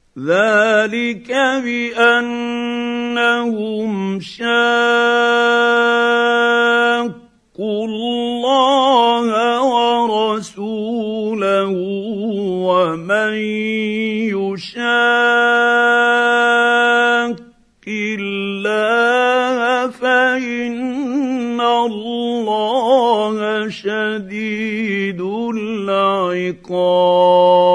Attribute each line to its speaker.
Speaker 1: ذلك بانهم شاقوا الله ورسوله ومن يشاق الله فان الله شديد العقاب.